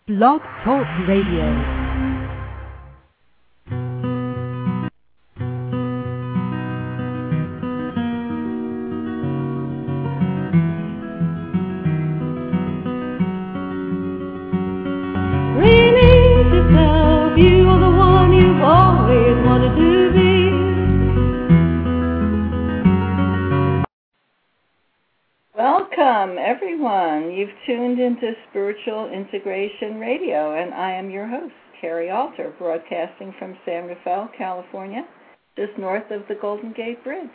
Blog Talk Radio. Welcome, everyone. You've tuned into Spiritual Integration Radio, and I am your host, Carrie Alter, broadcasting from San Rafael, California, just north of the Golden Gate Bridge.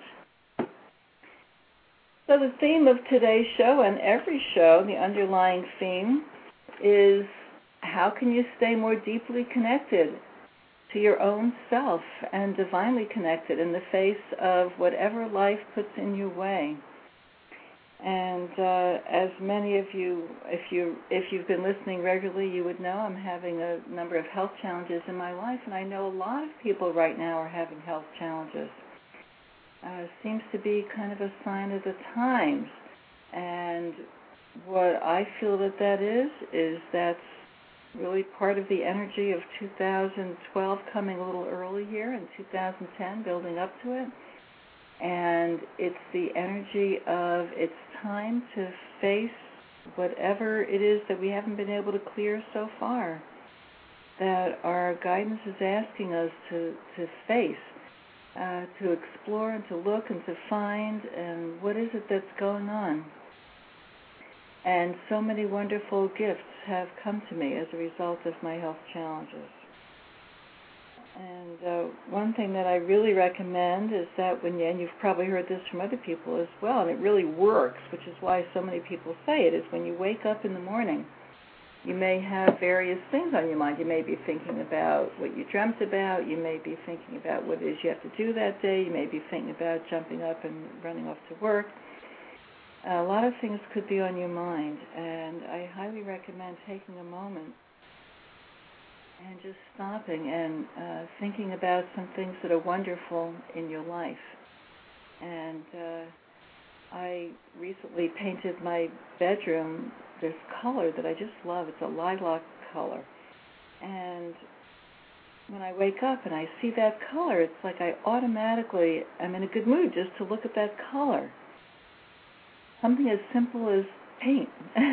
So the theme of today's show, and every show, the underlying theme, is how can you stay more deeply connected to your own self and divinely connected in the face of whatever life puts in your way. And as many of you, if you've been listening regularly, you would know I'm having a number of health challenges in my life, and I know a lot of people right now are having health challenges. Seems to be kind of a sign of the times. And what I feel that is that's really part of the energy of 2012 coming a little early here, and 2010 building up to it. And it's the energy of it's time to face whatever it is that we haven't been able to clear so far, that our guidance is asking us to face, to explore and to look and to find, and what is it that's going on. And so many wonderful gifts have come to me as a result of my health challenges. And one thing that I really recommend is that and you've probably heard this from other people as well, and it really works, which is why so many people say it, is when you wake up in the morning, you may have various things on your mind. You may be thinking about what you dreamt about. You may be thinking about what it is you have to do that day. You may be thinking about jumping up and running off to work. A lot of things could be on your mind, and I highly recommend taking a moment and just stopping and thinking about some things that are wonderful in your life. And I recently painted my bedroom this color that I just love. It's a lilac color. And when I wake up and I see that color, it's like I automatically am in a good mood just to look at that color. Something as simple as paint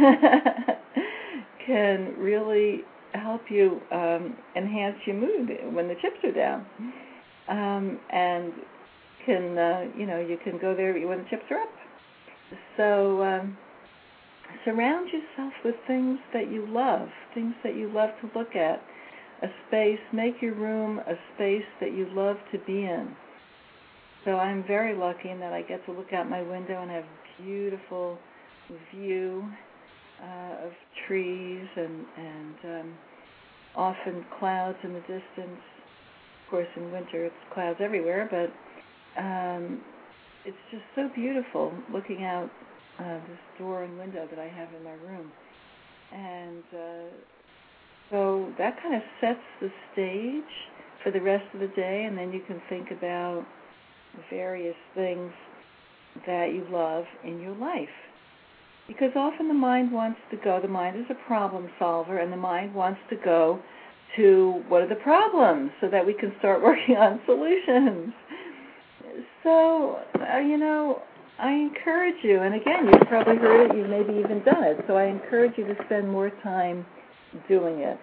can really help you enhance your mood when the chips are down, and can you can go there when the chips are up. So surround yourself with things that you love to look at. A space, make your room a space that you love to be in. So I'm very lucky in that I get to look out my window and have a beautiful view of trees and often clouds in the distance. Of course, in winter it's clouds everywhere, but it's just so beautiful looking out this door and window that I have in my room. And so that kind of sets the stage for the rest of the day, and then you can think about various things that you love in your life. Because often the mind wants to go, the mind is a problem solver, and the mind wants to go to what are the problems so that we can start working on solutions. So, I encourage you, and again, you've probably heard it, you've maybe even done it, so I encourage you to spend more time doing it.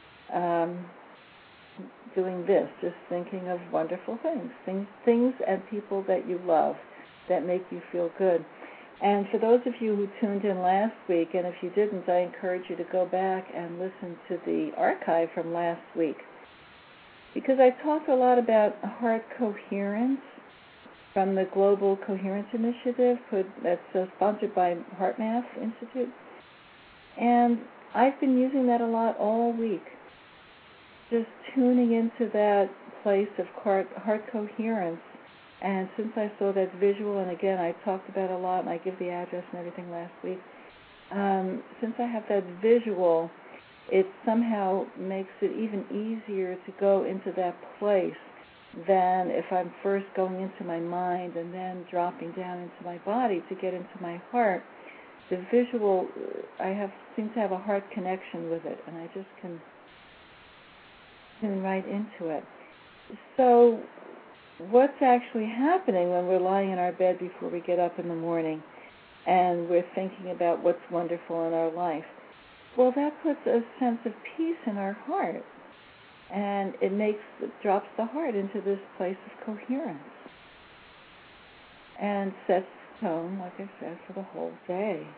Doing this, just thinking of wonderful things and people that you love that make you feel good. And for those of you who tuned in last week, and if you didn't, I encourage you to go back and listen to the archive from last week, because I talked a lot about heart coherence from the Global Coherence Initiative that's sponsored by HeartMath Institute. And I've been using that a lot all week, just tuning into that place of heart coherence. And since I saw that visual, and again, I talked about it a lot, and I give the address and everything last week, since I have that visual, it somehow makes it even easier to go into that place than if I'm first going into my mind and then dropping down into my body to get into my heart. the visual, seem to have a heart connection with it, and I just can right into it. So what's actually happening when we're lying in our bed before we get up in the morning and we're thinking about what's wonderful in our life? Well, that puts a sense of peace in our heart, and it drops the heart into this place of coherence and sets the tone, like I said, for the whole day.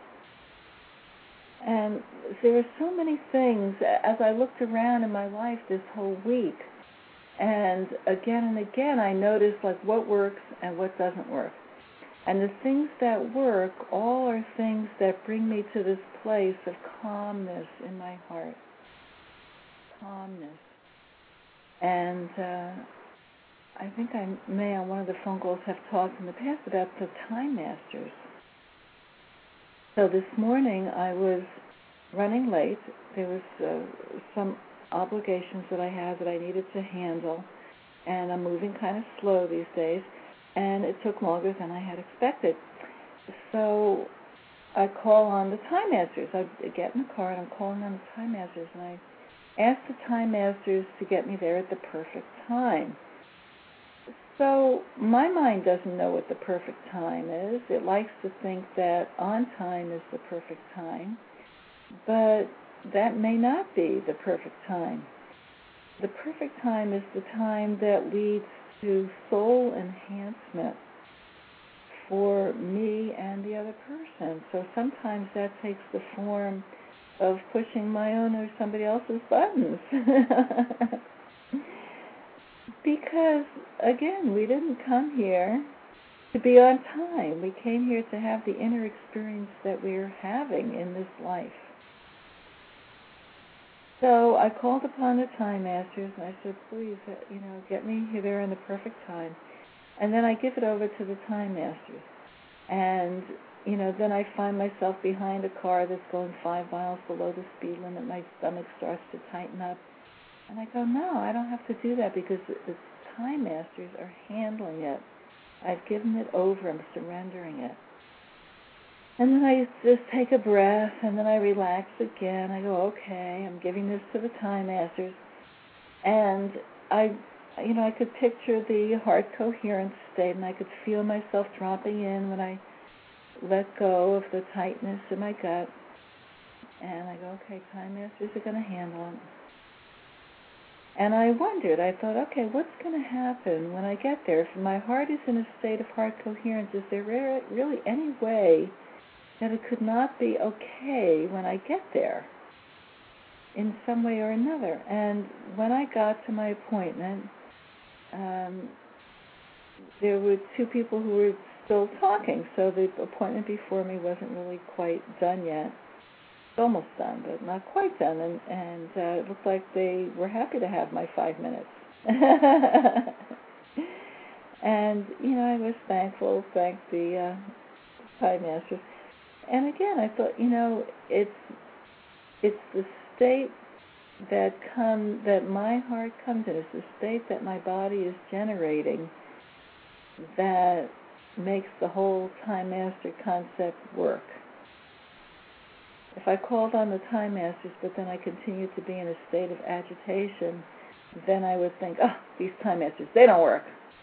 And there are so many things, as I looked around in my life this whole week, and again, I noticed like what works and what doesn't work. And the things that work all are things that bring me to this place of calmness in my heart. Calmness. And I think I may, on one of the phone calls, have talked in the past about the Time Masters. So this morning I was running late. There was some obligations that I had that I needed to handle, and I'm moving kind of slow these days, and it took longer than I had expected. So I call on the Time Masters. I get in the car and I'm calling on the Time Masters, and I ask the Time Masters to get me there at the perfect time. So my mind doesn't know what the perfect time is. It likes to think that on time is the perfect time, but that may not be the perfect time. The perfect time is the time that leads to soul enhancement for me and the other person. So sometimes that takes the form of pushing my own or somebody else's buttons. Because, again, we didn't come here to be on time. We came here to have the inner experience that we're having in this life. So I called upon the Time Masters, and I said, please, get me there in the perfect time. And then I give it over to the Time Masters. And, then I find myself behind a car that's going 5 miles below the speed limit. My stomach starts to tighten up. And I go, no, I don't have to do that because the Time Masters are handling it. I've given it over. I'm surrendering it. And then I just take a breath, and then I relax again. I go, okay, I'm giving this to the Time Masters. And I could picture the heart coherence state, and I could feel myself dropping in when I let go of the tightness in my gut. And I go, okay, Time Masters are going to handle it. And I wondered, I thought, okay, what's going to happen when I get there? If my heart is in a state of heart coherence, is there really any way that it could not be okay when I get there in some way or another? And when I got to my appointment, there were 2 people who were still talking, so the appointment before me wasn't really quite done yet. Almost done, but not quite done, and it looked like they were happy to have my 5 minutes. And, I was thankful, thanked the Time Masters. And again, I thought, it's the state that my heart comes in. It's the state that my body is generating that makes the whole Time Master concept work. If I called on the Time Masters, but then I continued to be in a state of agitation, then I would think, oh, these Time Masters, they don't work.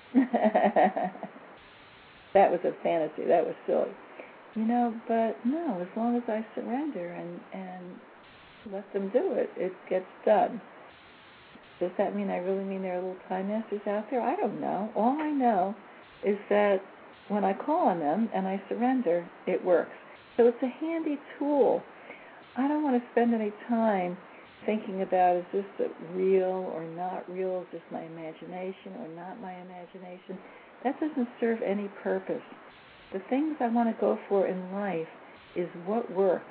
That was a fantasy. That was silly. But no, as long as I surrender and let them do it, it gets done. Does that mean I really mean there are little Time Masters out there? I don't know. All I know is that when I call on them and I surrender, it works. So it's a handy tool. I don't want to spend any time thinking about, is this real or not real? Is this my imagination or not my imagination? That doesn't serve any purpose. The things I want to go for in life is what works.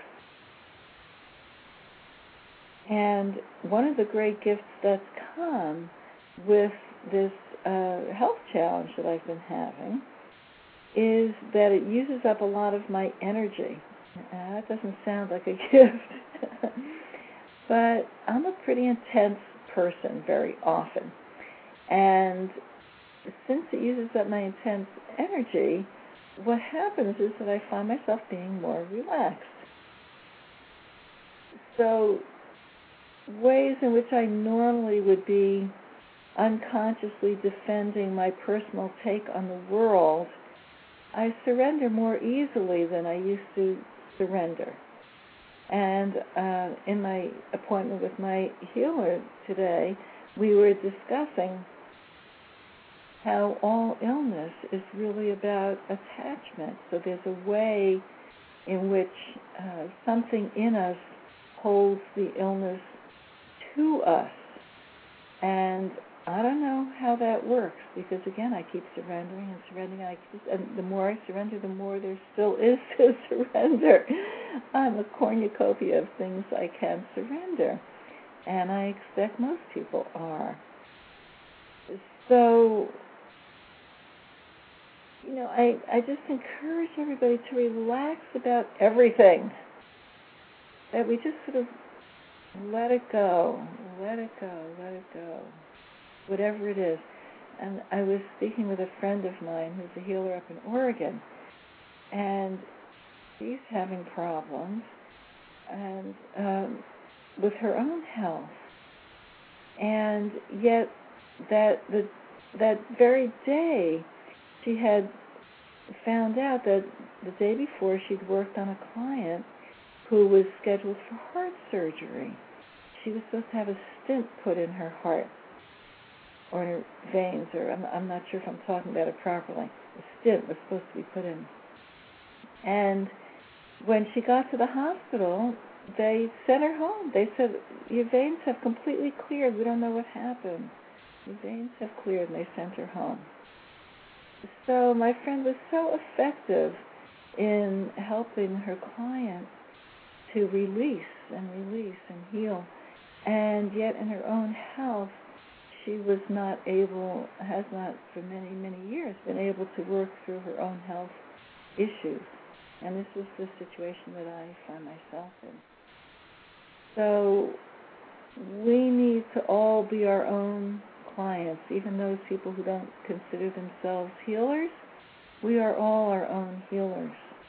And one of the great gifts that's come with this health challenge that I've been having is that it uses up a lot of my energy. That doesn't sound like a gift, but I'm a pretty intense person very often. And since it uses up my intense energy, what happens is that I find myself being more relaxed. So ways in which I normally would be unconsciously defending my personal take on the world, I surrender more easily than I used to surrender. And in my appointment with my healer today, we were discussing how all illness is really about attachment. So there's a way in which something in us holds the illness to us. And I don't know how that works, because again, I keep surrendering and surrendering, and the more I surrender, the more there still is to surrender. I'm a cornucopia of things I can surrender, and I expect most people are. So, I just encourage everybody to relax about everything, that we just sort of let it go, whatever it is. And I was speaking with a friend of mine who's a healer up in Oregon, and she's having problems and with her own health. And yet that very day, she had found out that the day before she'd worked on a client who was scheduled for heart surgery. She was supposed to have a stent put in her heart, or in her veins, or I'm not sure if I'm talking about it properly. A stent was supposed to be put in. And when she got to the hospital, they sent her home. They said, your veins have completely cleared. We don't know what happened. Your veins have cleared, and they sent her home. So my friend was so effective in helping her client to release and heal. And yet in her own health, she was not able, has not for many, many years, been able to work through her own health issues. And this is the situation that I find myself in. So we need to all be our own clients, even those people who don't consider themselves healers. We are all our own healers.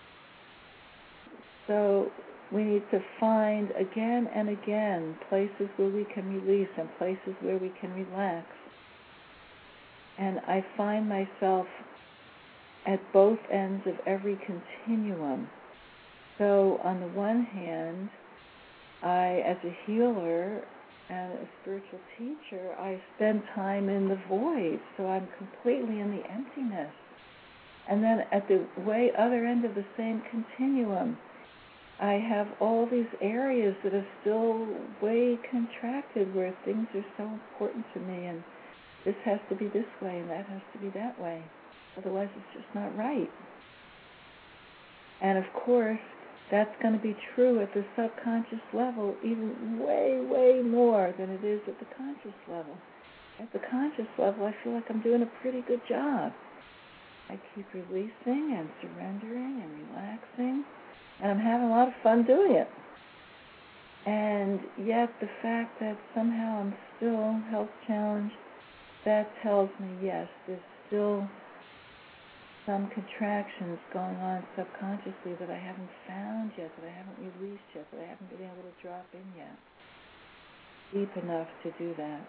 So we need to find again and again places where we can release and places where we can relax. And I find myself at both ends of every continuum. So on the one hand, I, as a healer and a spiritual teacher, I spend time in the void, so I'm completely in the emptiness. And then at the way other end of the same continuum, I have all these areas that are still way contracted, where things are so important to me, and this has to be this way and that has to be that way. Otherwise it's just not right. And of course, that's going to be true at the subconscious level even way, way more than it is at the conscious level. At the conscious level, I feel like I'm doing a pretty good job. I keep releasing and surrendering and relaxing, and I'm having a lot of fun doing it. And yet the fact that somehow I'm still health challenged, that tells me, yes, there's still some contractions going on subconsciously that I haven't found yet, that I haven't released yet, that I haven't been able to drop in yet, deep enough to do that.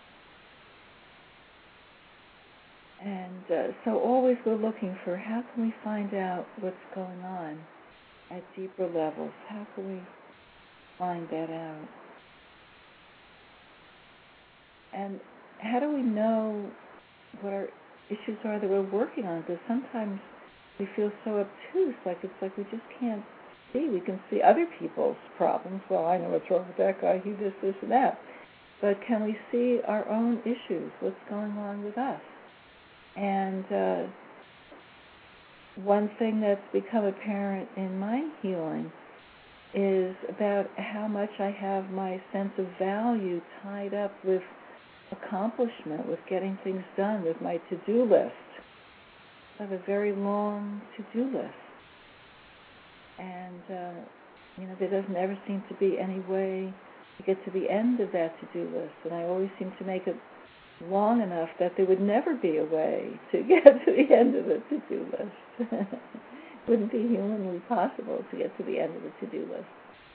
And so always we're looking for, how can we find out what's going on at deeper levels? How can we find that out? And how do we know what our issues are that we're working on? Because sometimes we feel so obtuse, like it's like we just can't see. We can see other people's problems. Well, I know what's wrong with that guy. He this, and that. But can we see our own issues? What's going on with us? And one thing that's become apparent in my healing is about how much I have my sense of value tied up with accomplishment, with getting things done, with my to-do list. I have a very long to-do list. And, there doesn't ever seem to be any way to get to the end of that to-do list. And I always seem to make it long enough that there would never be a way to get to the end of the to-do list. It wouldn't be humanly possible to get to the end of the to-do list.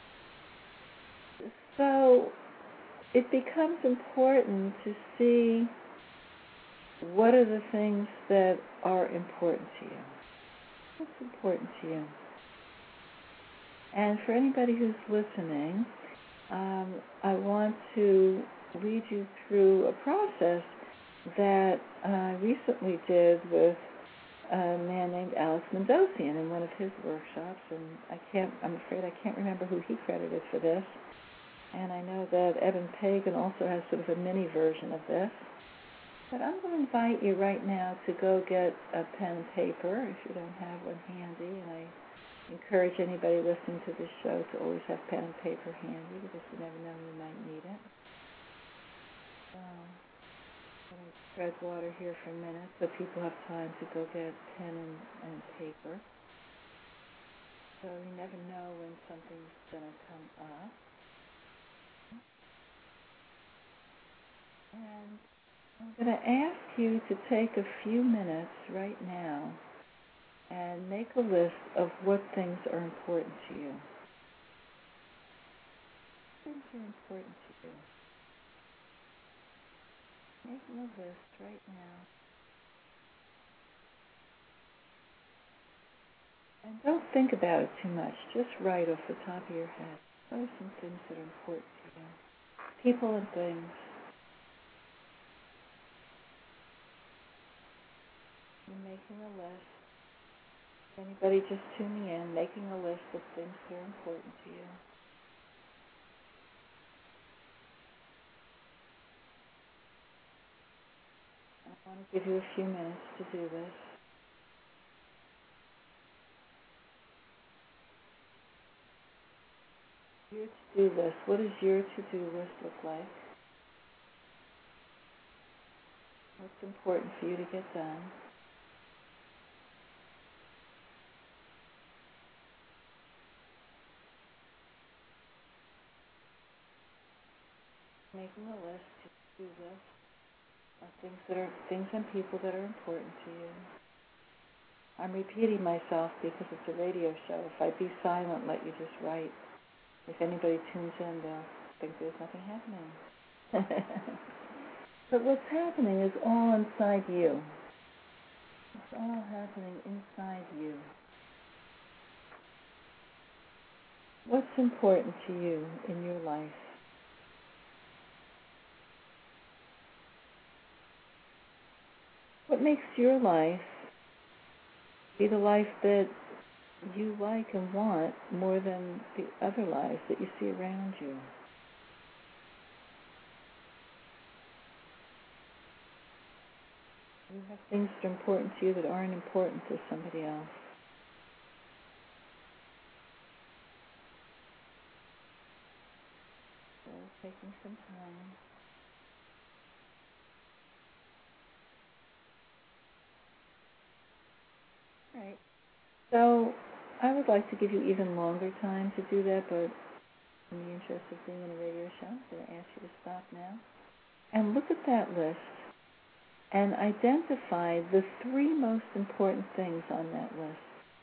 So it becomes important to see what are the things that are important to you. What's important to you? And for anybody who's listening, I want to lead you through a process that I recently did with a man named Alex Mendosian in one of his workshops, and I'm afraid I can't remember who he credited for this. And I know that Eben Pagan also has sort of a mini version of this. But I'm going to invite you right now to go get a pen and paper if you don't have one handy. And I encourage anybody listening to this show to always have pen and paper handy because you never know when you might need it. So I'm going to tread water here for a minute so people have time to go get pen and paper. So you never know when something's going to come up. And I'm going to ask you to take a few minutes right now and make a list of what things are important to you. What things are important to you? Making a list right now. And don't think about it too much. Just write off the top of your head. What are some things that are important to you? People and things. You're making a list. Anybody just tuning in, making a list of things that are important to you. I want to give you a few minutes to do this. Your to-do list. What does your to-do list look like? What's important for you to get done? Making a list, to-do list, of things and people that are important to you. I'm repeating myself because it's a radio show. If I be silent, let you just write. If anybody tunes in, they'll think there's nothing happening. But what's happening is all inside you. It's all happening inside you. What's important to you in your life? What makes your life be the life that you like and want more than the other lives that you see around you? You have things that are important to you that aren't important to somebody else. So taking some time. All right. So I would like to give you even longer time to do that, but in the interest of being in a radio show, I'm going to ask you to stop now and look at that list and identify the three most important things on that list.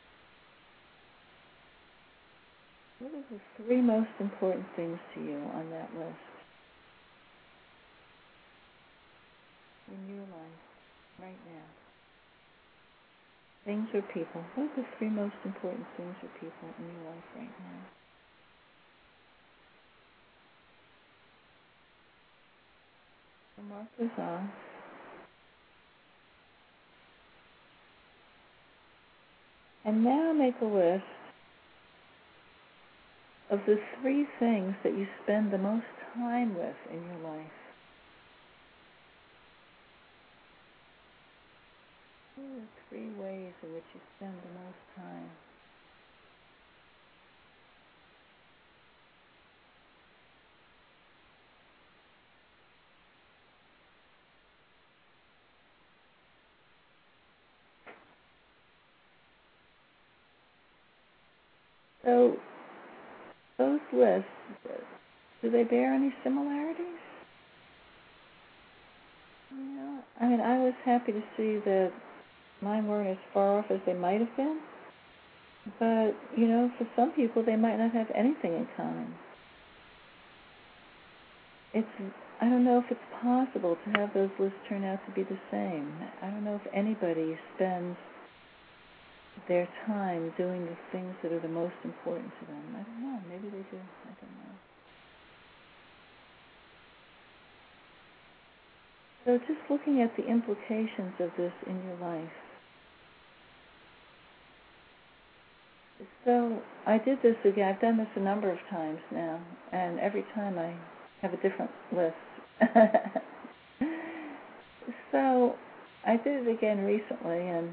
What are the three most important things to you on that list in your life right now? Things or people? What are the three most important things or people in your life right now? So mark this off. And now make a list of the three things that you spend the most time with in your life. What are the three ways in which you spend the most time? So those lists, do they bear any similarities? Yeah, I mean, I was happy to see that mine weren't as far off as they might have been, but, for some people, they might not have anything in common. I don't know if it's possible to have those lists turn out to be the same. I don't know if anybody spends their time doing the things that are the most important to them. I don't know. Maybe they do. I don't know. So just looking at the implications of this in your life. So I did this again. I've done this a number of times now, and every time I have a different list. So I did it again recently, and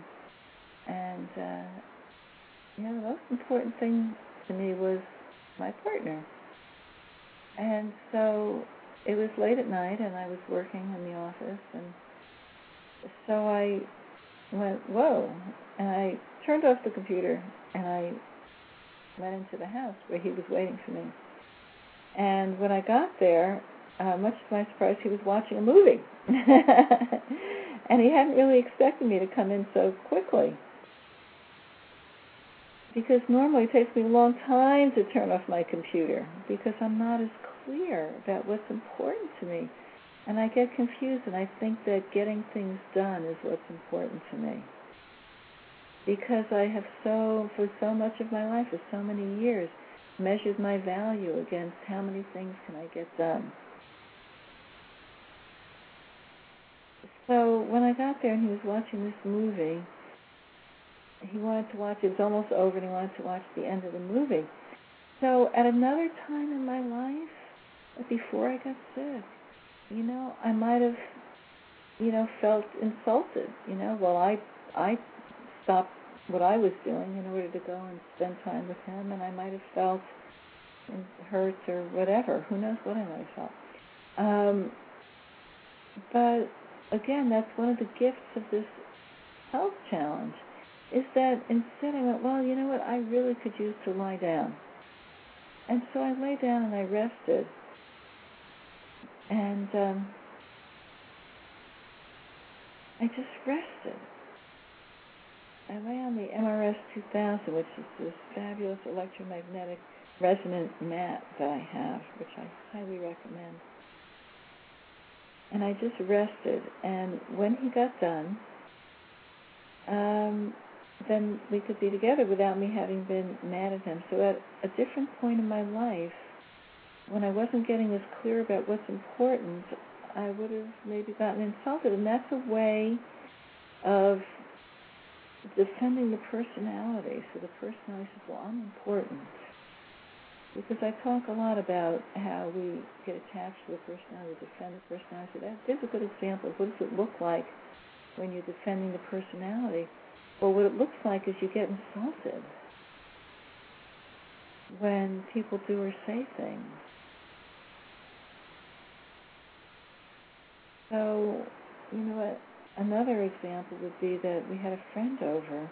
the most important thing to me was my partner. And so it was late at night, and I was working in the office, and so I went, whoa, and I turned off the computer, and I went into the house where he was waiting for me. And when I got there, much to my surprise, he was watching a movie. And he hadn't really expected me to come in so quickly. Because normally it takes me a long time to turn off my computer because I'm not as clear about what's important to me. And I get confused, and I think that getting things done is what's important to me. Because I have for so much of my life, for so many years, measured my value against how many things can I get done. So when I got there and he was watching this movie, he wanted to watch, it was almost over, and he wanted to watch the end of the movie. So at another time in my life, before I got sick, I might have, felt insulted. Well, I stopped what I was doing in order to go and spend time with him, and I might have felt hurt or whatever. Who knows what I might have felt. But again, that's one of the gifts of this health challenge, is that instead I went, well, you know what, I really could use to lie down. And so I lay down and I rested. And I just rested. I lay on the MRS 2000, which is this fabulous electromagnetic resonant mat that I have, which I highly recommend. And I just rested. And when he got done, then we could be together without me having been mad at him. So at a different point in my life, when I wasn't getting as clear about what's important, I would have maybe gotten insulted. And that's a way of defending the personality. So the personality says, well, I'm important. Because I talk a lot about how we get attached to the personality, defend the personality. So there's a good example of what does it look like when you're defending the personality. Well, what it looks like is you get insulted when people do or say things. So, another example would be that we had a friend over,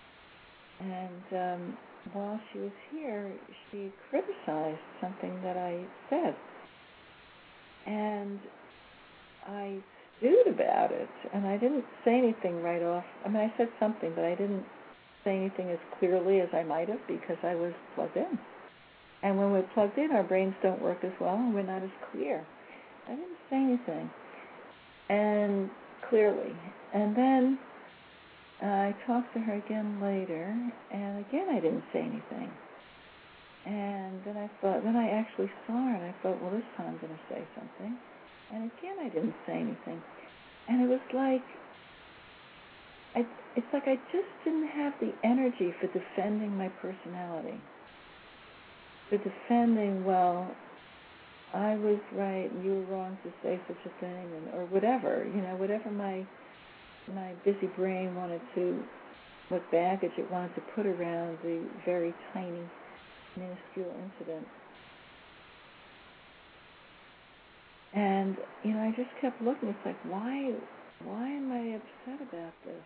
and while she was here, she criticized something that I said. And I stewed about it, and I didn't say anything right off. I mean, I said something, but I didn't say anything as clearly as I might have because I was plugged in. And when we're plugged in, our brains don't work as well, and we're not as clear. I didn't say anything, and clearly. And then I talked to her again later, and again I didn't say anything. And then I actually saw her, and I thought, well, this time I'm going to say something. And again I didn't say anything. And it was like, it's like I just didn't have the energy for defending my personality. For defending, well, I was right and you were wrong to say such a thing, or whatever, whatever my busy brain wanted to, what baggage it wanted to put around the very tiny, minuscule incident. And, I just kept looking. It's like, why am I upset about this?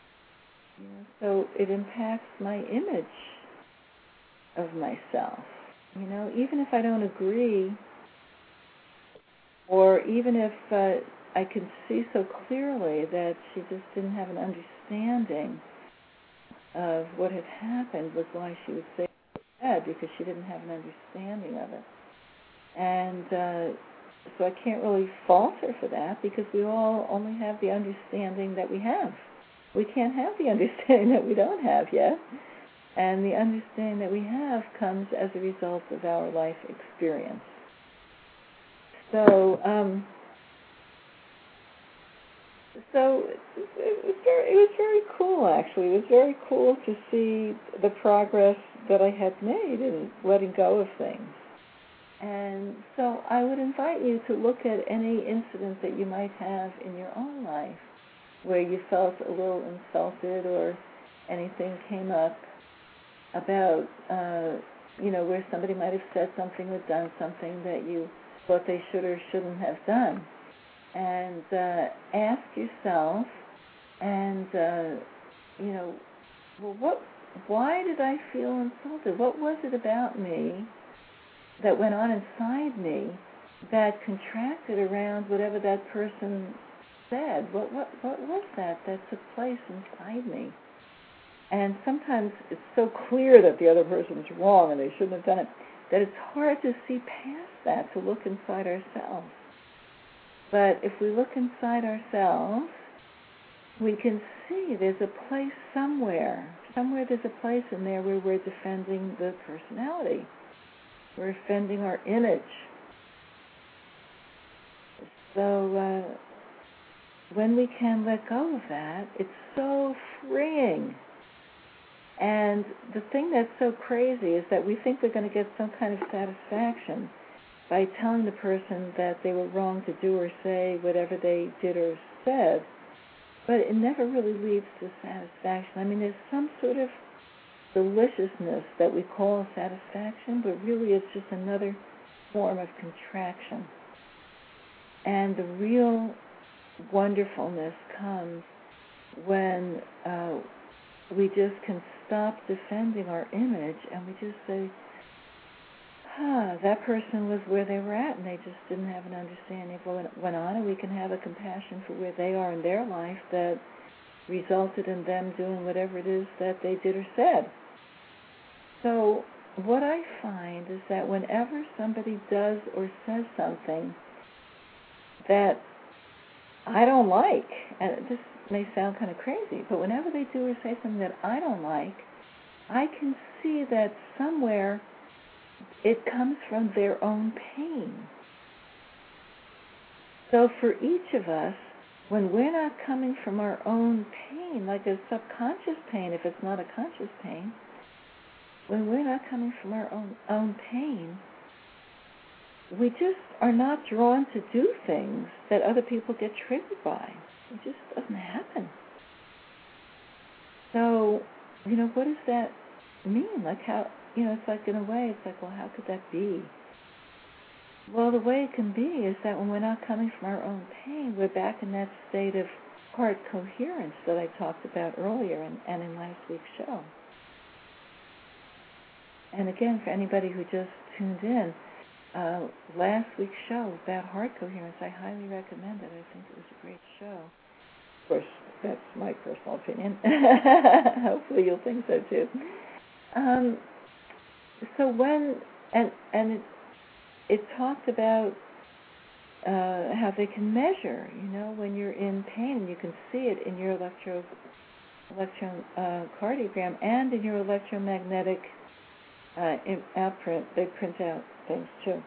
So it impacts my image of myself. Even if I don't agree, or even if I can see so clearly that she just didn't have an understanding of what had happened, was why she was so sad, because she didn't have an understanding of it. And so I can't really fault her for that, because we all only have the understanding that we have. We can't have the understanding that we don't have yet. And the understanding that we have comes as a result of our life experience. So, it was very cool, actually. It was very cool to see the progress that I had made in letting go of things. And so I would invite you to look at any incident that you might have in your own life where you felt a little insulted, or anything came up about, where somebody might have said something or done something that you thought they should or shouldn't have done. And ask yourself, and, why did I feel insulted? What was it about me that went on inside me that contracted around whatever that person said? What was that took place inside me? And sometimes it's so clear that the other person's wrong and they shouldn't have done it, that it's hard to see past that, to look inside ourselves. But if we look inside ourselves, we can see there's a place somewhere there's a place in there where we're defending the personality. We're defending our image. So when we can let go of that, it's so freeing. And the thing that's so crazy is that we think we're going to get some kind of satisfaction by telling the person that they were wrong to do or say whatever they did or said, but it never really leads to satisfaction. I mean, there's some sort of deliciousness that we call satisfaction, but really it's just another form of contraction. And the real wonderfulness comes when we just can stop defending our image, and we just say, that person was where they were at, and they just didn't have an understanding of what went on, and we can have a compassion for where they are in their life that resulted in them doing whatever it is that they did or said. So what I find is that whenever somebody does or says something that I don't like, and this may sound kind of crazy, but whenever they do or say something that I don't like, I can see that somewhere it comes from their own pain. So for each of us, when we're not coming from our own pain, like a subconscious pain, if it's not a conscious pain, when we're not coming from our own pain, we just are not drawn to do things that other people get triggered by. It just doesn't happen. So, what does that mean? Like how, it's like in a way, it's like, well, how could that be? Well, the way it can be is that when we're not coming from our own pain, we're back in that state of heart coherence that I talked about earlier and in last week's show. And again, for anybody who just tuned in, last week's show about heart coherence, I highly recommend it. I think it was a great show. Of course, that's my personal opinion. Hopefully you'll think so too. So when, and it talked about how they can measure, when you're in pain, and you can see it in your electrocardiogram and in your electromagnetic outprint. They print out things too.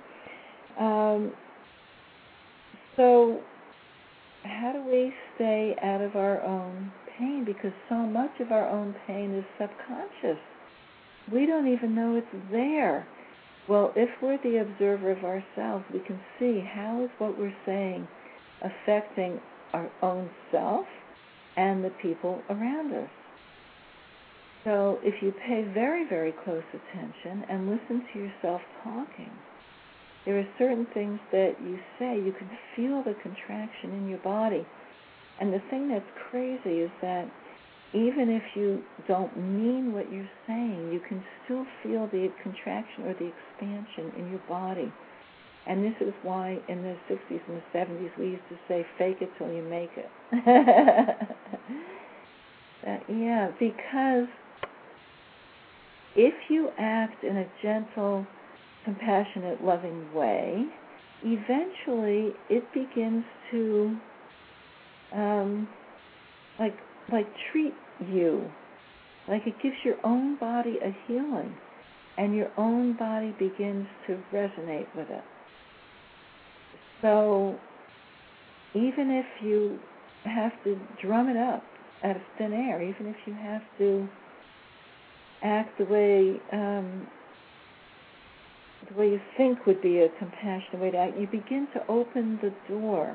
So how do we stay out of our own pain? Because so much of our own pain is subconscious. We don't even know it's there. Well, if we're the observer of ourselves, we can see how is what we're saying affecting our own self and the people around us. So if you pay very, very close attention and listen to yourself talking, there are certain things that you say, you can feel the contraction in your body. And the thing that's crazy is that even if you don't mean what you're saying, you can still feel the contraction or the expansion in your body. And this is why in the 60s and the 70s we used to say, fake it till you make it. Yeah, because if you act in a gentle, compassionate, loving way, eventually it begins to like treat you. Like it gives your own body a healing, and your own body begins to resonate with it. So even if you have to drum it up out of thin air, even if you have to act the way you think would be a compassionate way to act, you begin to open the door.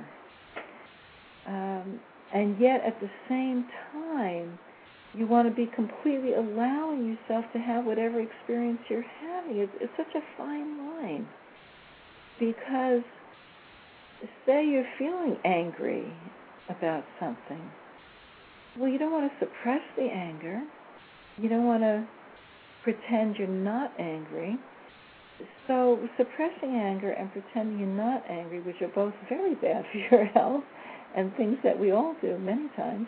And yet at the same time, you want to be completely allowing yourself to have whatever experience you're having. It's such a fine line. Because say you're feeling angry about something. Well, you don't want to suppress the anger. You don't want to pretend you're not angry. So suppressing anger and pretending you're not angry, which are both very bad for your health and things that we all do many times,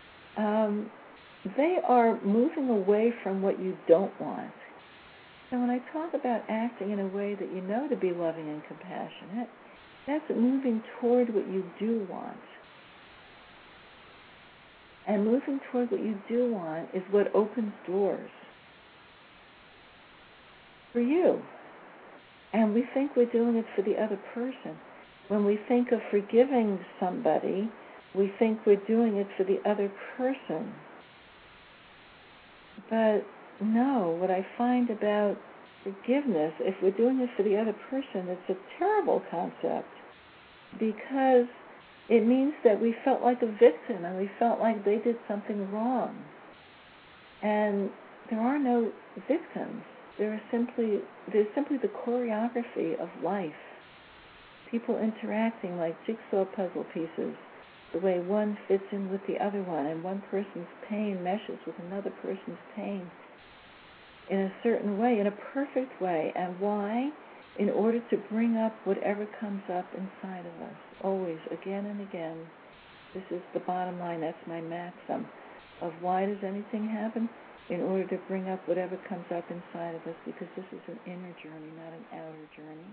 they are moving away from what you don't want. So when I talk about acting in a way that you know to be loving and compassionate, that's moving toward what you do want. And moving toward what you do want is what opens doors for you. And we think we're doing it for the other person. When we think of forgiving somebody, we think we're doing it for the other person. But no, what I find about forgiveness, if we're doing it for the other person, it's a terrible concept, because it means that we felt like a victim and we felt like they did something wrong. And there are no victims. There's simply the choreography of life. People interacting like jigsaw puzzle pieces, the way one fits in with the other one, and one person's pain meshes with another person's pain in a certain way, in a perfect way. And why? In order to bring up whatever comes up inside of us, always, again and again. This is the bottom line. That's my maxim of why does anything happen? In order to bring up whatever comes up inside of us, because this is an inner journey, not an outer journey.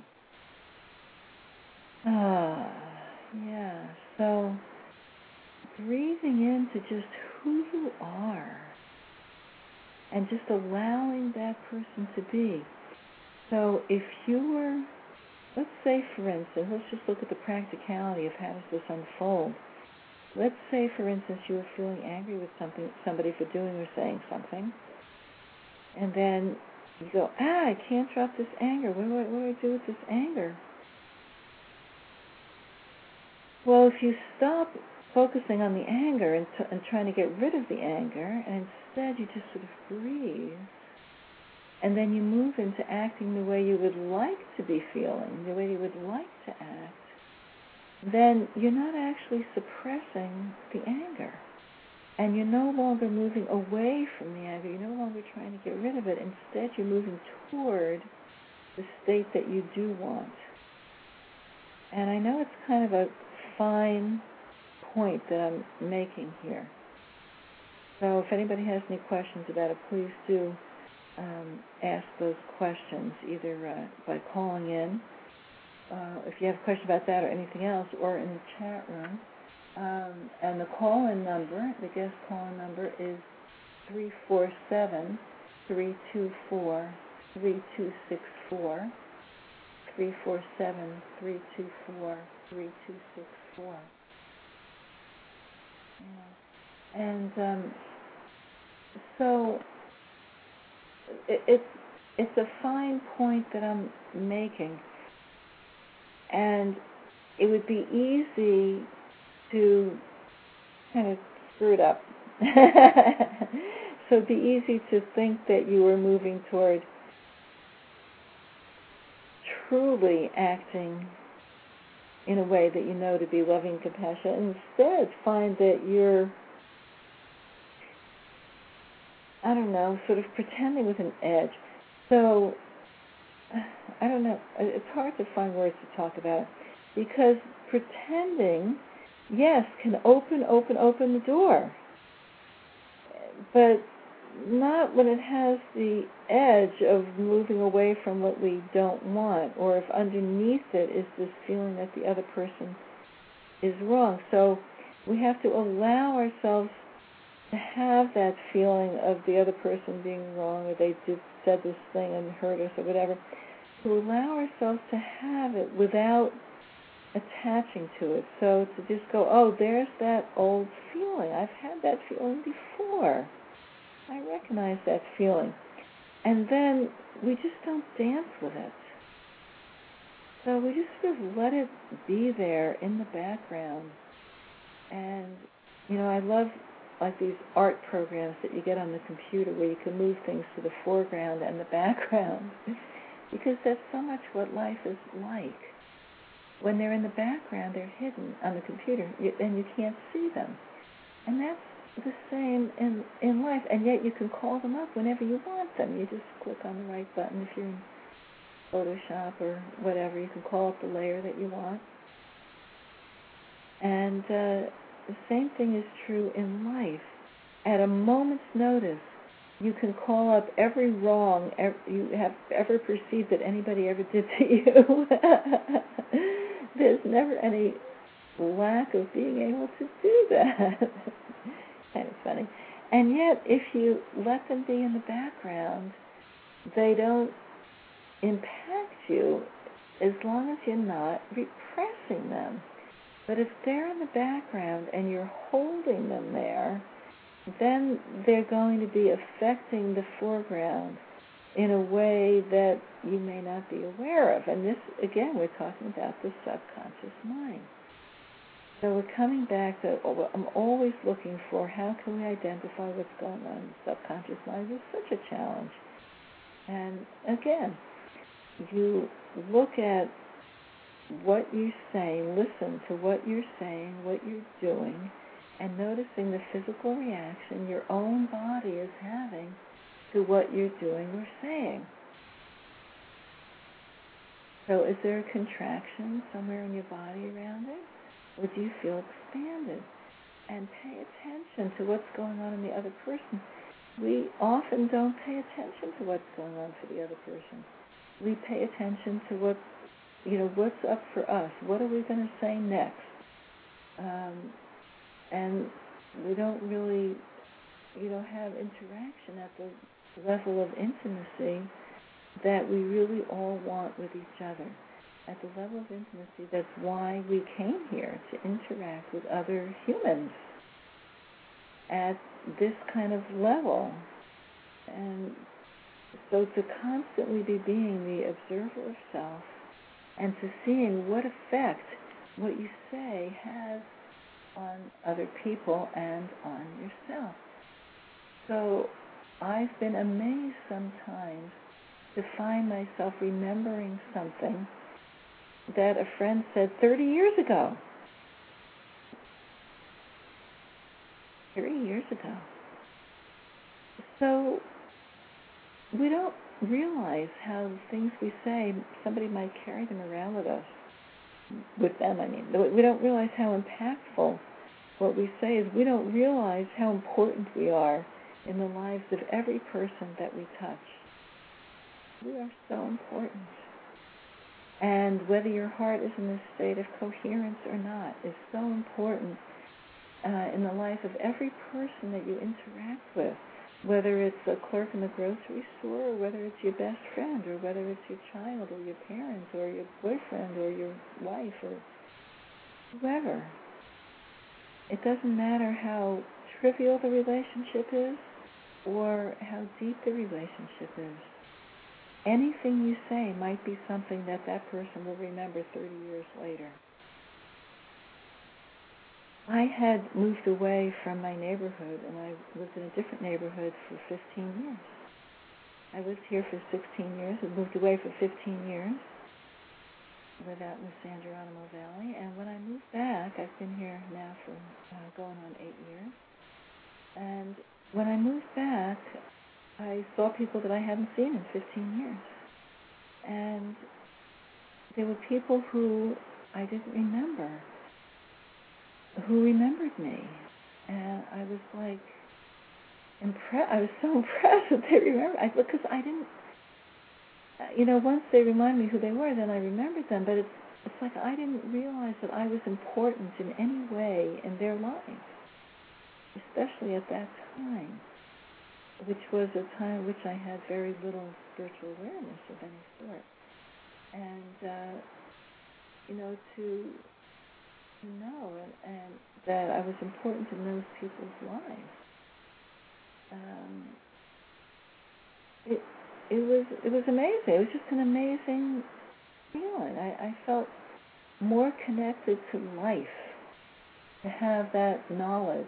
Yeah. So breathing into just who you are and just allowing that person to be. So if you were, let's say for instance, let's just look at the practicality of how does this unfold. Let's say for instance you were feeling angry with somebody for doing or saying something, and then you go, I can't drop this anger. What do I do with this anger? Well, if you stop focusing on the anger and trying to get rid of the anger, and instead you just sort of breathe, and then you move into acting the way you would like to be feeling, the way you would like to act, then you're not actually suppressing the anger. And you're no longer moving away from the anger. You're no longer trying to get rid of it. Instead, you're moving toward the state that you do want. And I know it's kind of a fine point that I'm making here. So if anybody has any questions about it, please do ask those questions, either by calling in, if you have a question about that or anything else, or in the chat room. And the call-in number, the guest call-in number is 347-324-3264, 347-324-3264. Yeah. And so it's a fine point that I'm making, and it would be easy to kind of screw it up. So it'd be easy to think that you were moving toward truly acting in a way that you know to be loving and compassionate, and instead find that you're, I don't know, sort of pretending with an edge. So I don't know. It's hard to find words to talk about it because pretending, yes, can open the door, but not when it has the edge of moving away from what we don't want, or if underneath it is this feeling that the other person is wrong. So we have to allow ourselves to have that feeling of the other person being wrong, or they said this thing and hurt us or whatever, to allow ourselves to have it without attaching to it. So to just go, oh, there's that old feeling. I've had that feeling before. I recognize that feeling. And then we just don't dance with it. So we just sort of let it be there in the background. And, I love like these art programs that you get on the computer where you can move things to the foreground and the background, because that's so much what life is like. When they're in the background, they're hidden on the computer, and you can't see them. And that's the same in life, and yet you can call them up whenever you want them. You just click on the right button. If you're in Photoshop or whatever, you can call up the layer that you want. And the same thing is true in life. At a moment's notice, you can call up every wrong you have ever perceived that anybody ever did to you. There's never any lack of being able to do that. Kind of funny. And yet, if you let them be in the background, they don't impact you as long as you're not repressing them. But if they're in the background and you're holding them there, then they're going to be affecting the foreground in a way that you may not be aware of. And this, again, we're talking about the subconscious mind. So we're coming back to, I'm always looking for how can we identify what's going on in the subconscious mind. It's such a challenge. And again, you look at what you're saying, listen to what you're saying, what you're doing, and noticing the physical reaction your own body is having to what you're doing or saying. So is there a contraction somewhere in your body around it? Or do you feel expanded? And pay attention to what's going on in the other person. We often don't pay attention to what's going on for the other person. We pay attention to what's up for us. What are we going to say next? And we don't really, have interaction at the level of intimacy that we really all want with each other. At the level of intimacy, that's why we came here, to interact with other humans at this kind of level. And so to constantly be being the observer of self and to seeing what effect what you say has on other people and on yourself. So I've been amazed sometimes to find myself remembering something that a friend said 30 years ago. 30 years ago. So we don't realize how things we say, somebody might carry them around with us. With them, I mean. We don't realize how impactful what we say is. We don't realize how important we are in the lives of every person that we touch. We are so important. And whether your heart is in a state of coherence or not is so important in the life of every person that you interact with, whether it's a clerk in the grocery store, or whether it's your best friend, or whether it's your child, or your parents, or your boyfriend, or your wife, or whoever. It doesn't matter how trivial the relationship is or how deep the relationship is. Anything you say might be something that that person will remember 30 years later. I had moved away from my neighborhood, and I lived in a different neighborhood for 15 years. I lived here for 16 years and moved away for 15 years. Lived out in the San Geronimo Valley. And when I moved back, I've been here now for going on 8 years. And when I moved back, I saw people that I hadn't seen in 15 years. And there were people who I didn't remember who remembered me. And I was like impressed. I was so impressed that they remembered. Because I didn't, once they remind me who they were, then I remembered them. But it's like I didn't realize that I was important in any way in their lives, especially at that time, which was a time in which I had very little spiritual awareness of any sort. And, to know and that I was important in those people's lives. It was amazing. It was just an amazing feeling. I felt more connected to life to have that knowledge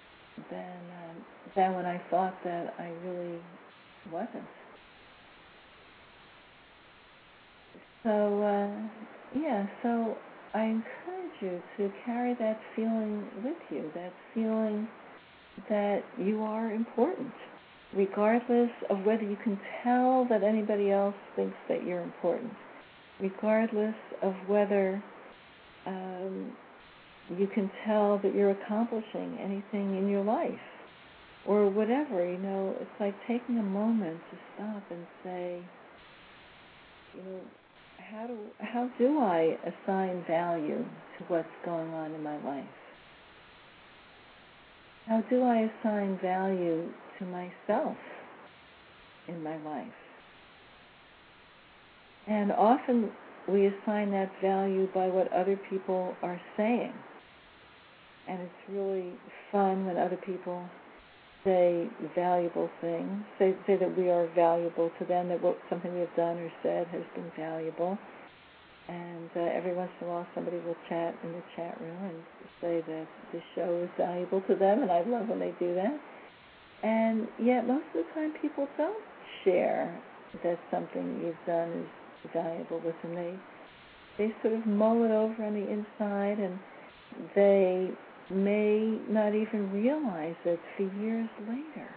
than when I thought that I really wasn't. So I encourage you to carry that feeling with you, that feeling that you are important, regardless of whether you can tell that anybody else thinks that you're important, regardless of whether you can tell that you're accomplishing anything in your life or whatever. It's like taking a moment to stop and say, how do I assign value to what's going on in my life? How do I assign value to myself in my life? And often we assign that value by what other people are saying. And it's really fun when other people say valuable things, say that we are valuable to them, that something we have done or said has been valuable. And every once in a while somebody will chat in the chat room and say that the show is valuable to them, and I love when they do that. And yet most of the time people don't share that something you've done is valuable with them. They sort of mull it over on the inside, and they may not even realize it for years later.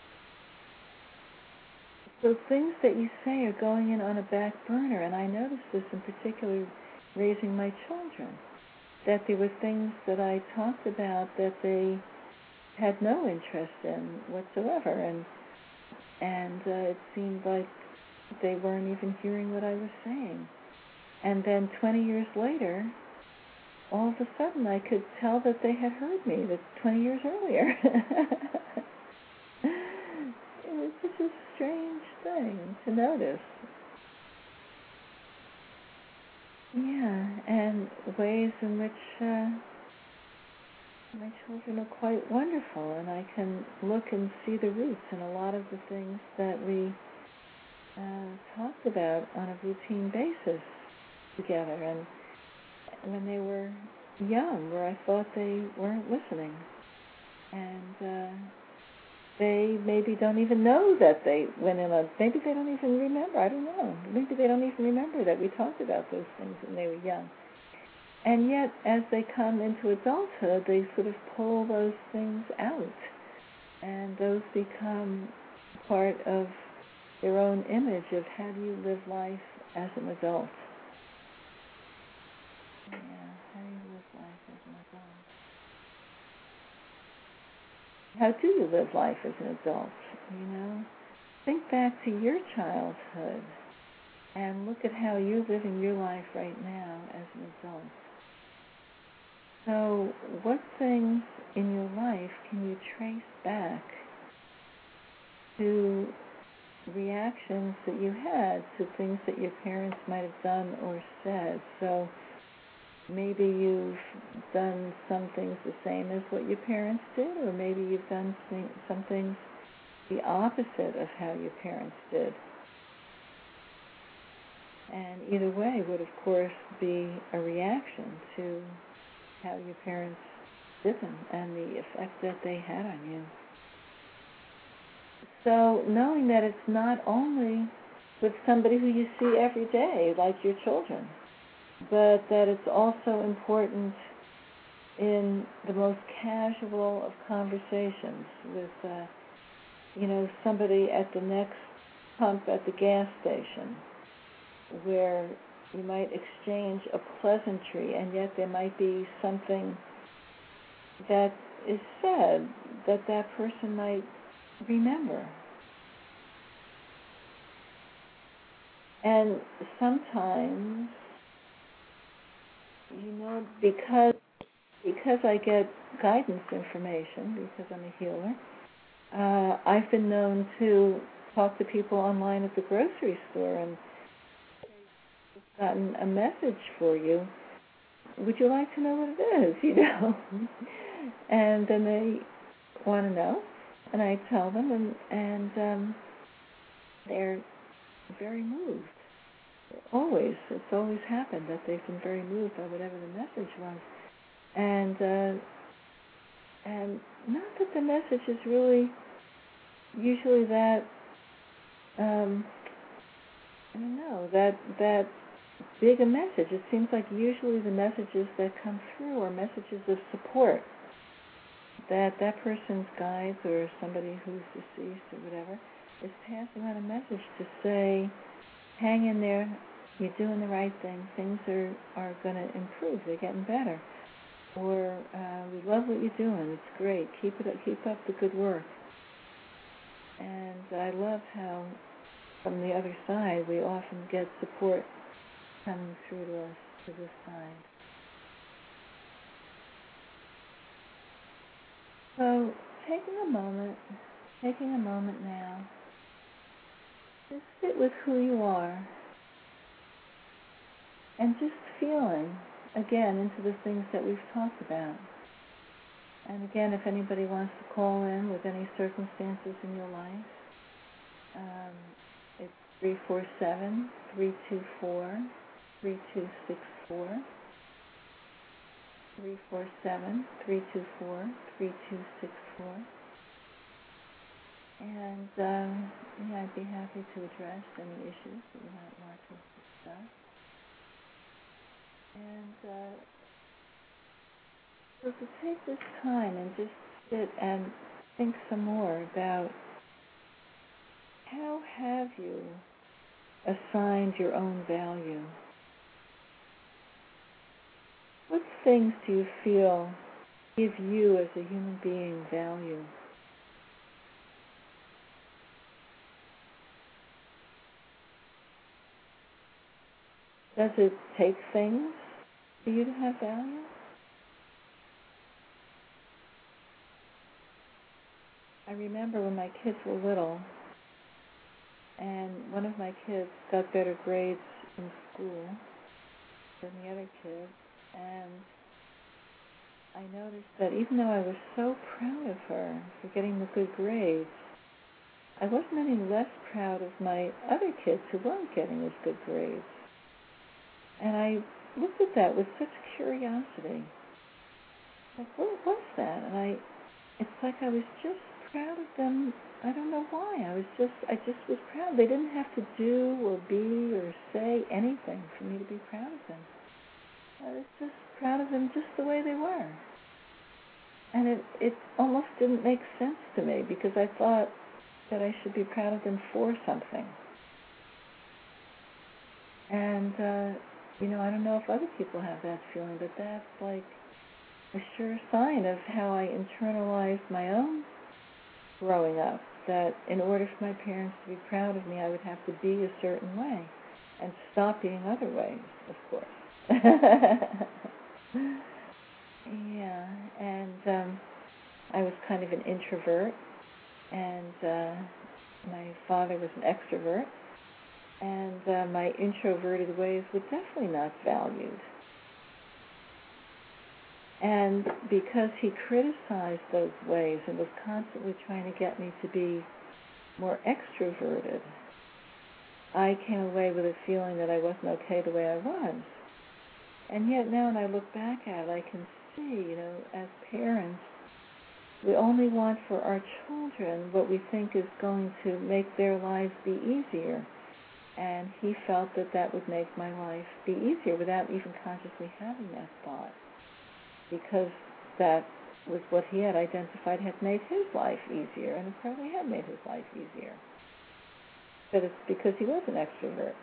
So things that you say are going in on a back burner, and I noticed this in particular raising my children, that there were things that I talked about that they had no interest in whatsoever, and it seemed like they weren't even hearing what I was saying. And then 20 years later, all of a sudden I could tell that they had heard me 20 years earlier. It was such a strange thing to notice. Yeah, and ways in which my children are quite wonderful, and I can look and see the roots in a lot of the things that we talked about on a routine basis together. And when they were young, where I thought they weren't listening, and they maybe don't even know that they went in on, maybe they don't even remember, I don't know, maybe they don't even remember that we talked about those things when they were young. And yet, as they come into adulthood, they sort of pull those things out, and those become part of their own image of how do you live life as an adult. Yeah, how do you live life as an adult? How do you live life as an adult? Think back to your childhood and look at how you're living your life right now as an adult. So what things in your life can you trace back to reactions that you had to things that your parents might have done or said? So maybe you've done some things the same as what your parents did, or maybe you've done some things the opposite of how your parents did. And either way would, of course, be a reaction to how your parents did them and the effect that they had on you. So knowing that it's not only with somebody who you see every day, like your children, but that it's also important in the most casual of conversations with, somebody at the next pump at the gas station, where you might exchange a pleasantry, and yet there might be something that is said that that person might remember. And sometimes, because I get guidance information, because I'm a healer, I've been known to talk to people online at the grocery store and gotten a message for you. Would you like to know what it is? And then they want to know, and I tell them, and they're very moved. It's always happened that they've been very moved by whatever the message was, and not that the message is really usually that that big a message. It seems like usually the messages that come through are messages of support, that person's guides or somebody who's deceased or whatever is passing on a message to say, hang in there, you're doing the right thing, things are going to improve, they're getting better, or we love what you're doing, it's great, keep up the good work. And I love how from the other side we often get support coming through to us to this side. So taking a moment now, just sit with who you are and just feeling again into the things that we've talked about. And again, if anybody wants to call in with any circumstances in your life, it's 347-324-3264. 347-324-3264. And I'd be happy to address any issues that you might want to discuss. And so to take this time and just sit and think some more about how have you assigned your own value? What things do you feel give you as a human being value? Does it take things for you to have value? I remember when my kids were little, and one of my kids got better grades in school than the other kids, and I noticed that even though I was so proud of her for getting the good grades, I wasn't any less proud of my other kids who weren't getting as good grades. And I looked at that with such curiosity. Like, what was that? And it's like I was just proud of them. I don't know why. I just was proud. They didn't have to do or be or say anything for me to be proud of them. I was just proud of them just the way they were. And it almost didn't make sense to me because I thought that I should be proud of them for something. And, I don't know if other people have that feeling, but that's like a sure sign of how I internalized my own growing up, that in order for my parents to be proud of me, I would have to be a certain way and stop being other ways, of course. Yeah, and I was kind of an introvert, and my father was an extrovert, and my introverted ways were definitely not valued. And because he criticized those ways and was constantly trying to get me to be more extroverted, I came away with a feeling that I wasn't okay the way I was. And yet now when I look back at it, I can see, as parents, we only want for our children what we think is going to make their lives be easier. And he felt that that would make my life be easier without even consciously having that thought, because that was what he had identified had made his life easier, and it probably had made his life easier. but it's because he was an extrovert.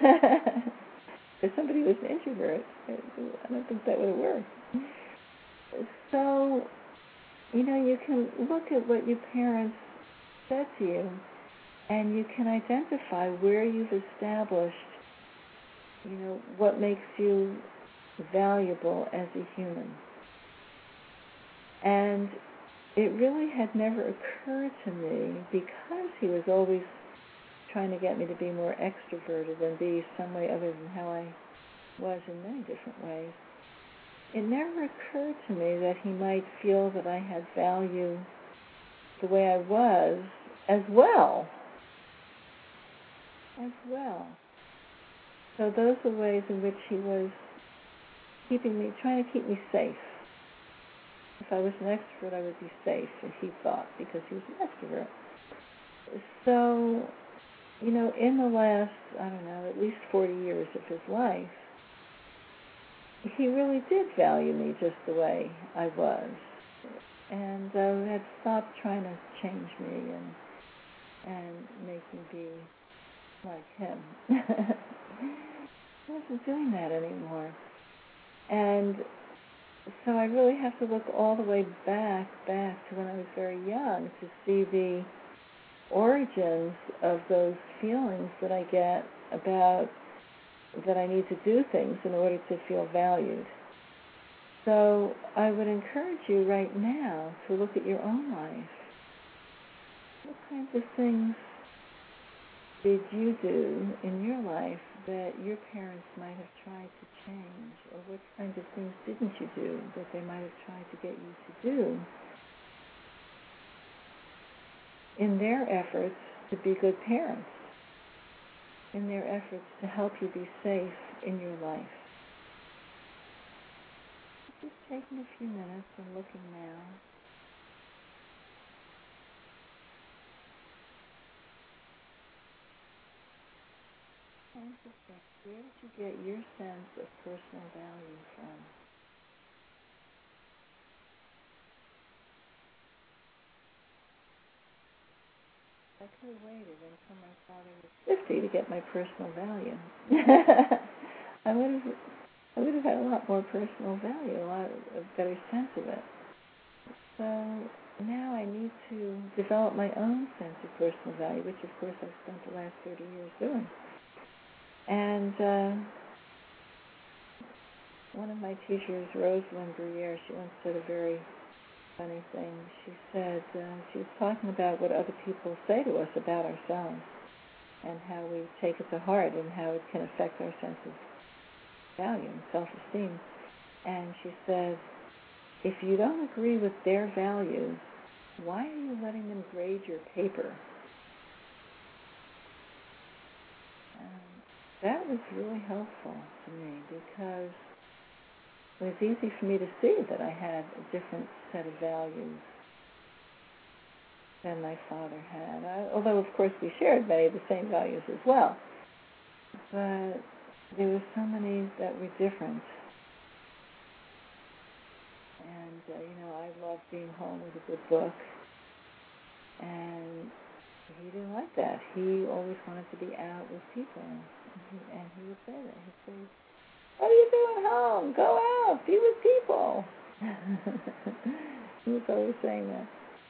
If somebody was an introvert, I don't think that would have worked. So, you can look at what your parents said to you, and you can identify where you've established, what makes you valuable as a human. And it really had never occurred to me, because he was always trying to get me to be more extroverted and be some way other than how I was in many different ways. It never occurred to me that he might feel that I had value the way I was as well. So those are ways in which he was trying to keep me safe. If I was an extrovert, I would be safe, as he thought, because he was an extrovert. So, in the last, at least 40 years of his life, he really did value me just the way I was, and had stopped trying to change me and make me be like him. He wasn't doing that anymore. And so I really have to look all the way back to when I was very young to see the origins of those feelings that I get about that I need to do things in order to feel valued. So I would encourage you right now to look at your own life. What kinds of things did you do in your life that your parents might have tried to change? Or what kinds of things didn't you do that they might have tried to get you to do in their efforts to be good parents, in their efforts to help you be safe in your life? Just taking a few minutes and looking now. And just think, where did you get your sense of personal value from? I could have waited until my father was 50 to get my personal value. I would have had a lot more personal value, a lot of better sense of it. So now I need to develop my own sense of personal value, which of course I've spent the last 30 years doing. And one of my teachers, Rosalind Bruyere, she once said a very funny thing. She said, she was talking about what other people say to us about ourselves and how we take it to heart and how it can affect our sense of value and self-esteem. And she said, if you don't agree with their values, why are you letting them grade your paper? That was really helpful to me, because it was easy for me to see that I had a different set of values than my father had. Although, of course, we shared many of the same values as well. But there were so many that were different. And, I loved being home with a good book. And he didn't like that. He always wanted to be out with people. And he would say that. He'd say, what are you doing home? Go out. Be with people. He was always saying that.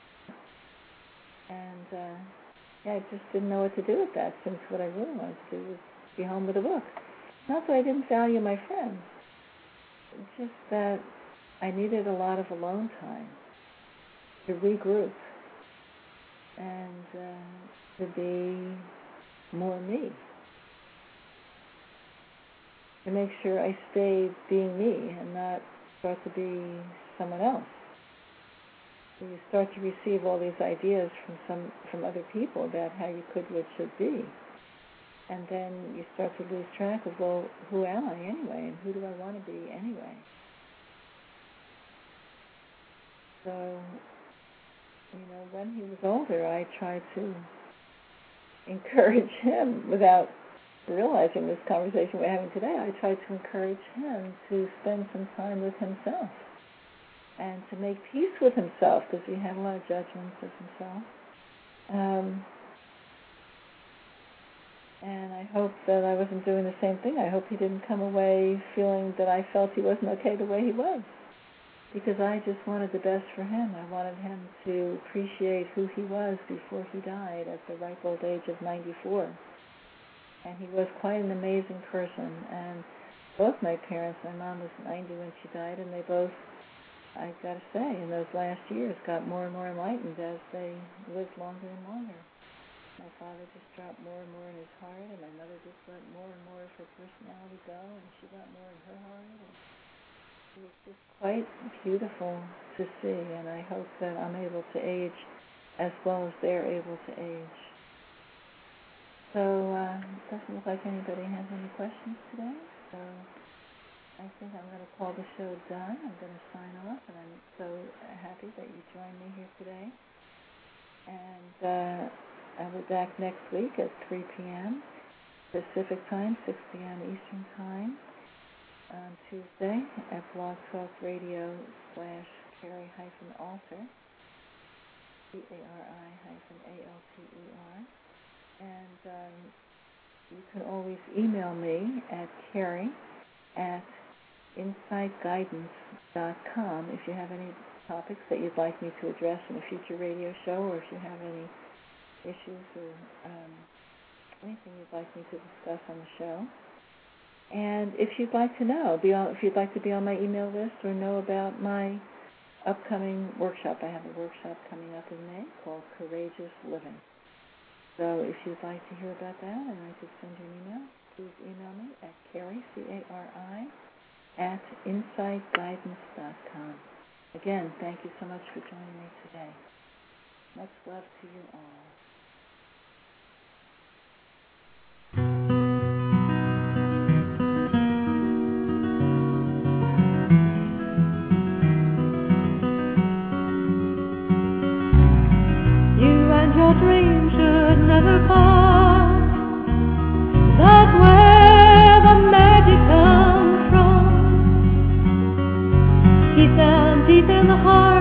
And I just didn't know what to do with that, since what I really wanted to do was be home with a book. Not that I didn't value my friends. It's just that I needed a lot of alone time to regroup and to be more me. To make sure I stayed being me and not start to be someone else. So you start to receive all these ideas from other people about how you could, would, should be. And then you start to lose track of, well, who am I anyway, and who do I want to be anyway? So, when he was older, I tried to encourage him without realizing this conversation we're having today. I tried to encourage him to spend some time with himself and to make peace with himself, because he had a lot of judgments of himself. And I hope that I wasn't doing the same thing. I hope he didn't come away feeling that I felt he wasn't okay the way he was. Because I just wanted the best for him. I wanted him to appreciate who he was before he died at the ripe old age of 94. And he was quite an amazing person. And both my parents, my mom was 90 when she died, and they both, I got to say, in those last years got more and more enlightened as they lived longer and longer. My father just dropped more and more in his heart, and my mother just let more and more of her personality go, and she got more in her heart. And it was just quite beautiful to see, and I hope that I'm able to age as well as they're able to age. So it doesn't look like anybody has any questions today, so I think I'm going to call the show done. I'm going to sign off, and I'm so happy that you joined me here today. And I'll be back next week at 3 p.m. Pacific Time, 6 p.m. Eastern Time on Tuesday at Blog Talk Radio /Carrie-Alter, CARI-ALTER. And you can always email me at Carrie@insightguidance.com if you have any topics that you'd like me to address in a future radio show, or if you have any issues or anything you'd like me to discuss on the show. And if you'd like to know, if you'd like to be on my email list or know about my upcoming workshop, I have a workshop coming up in May called Courageous Living. So if you'd like to hear about that and I could send you an email, please email me at Carrie, CARI@insightguidance.com. Again, thank you so much for joining me today. Much love to you all. Your dream should never part. That's where the magic comes from. Keep them deep in the heart.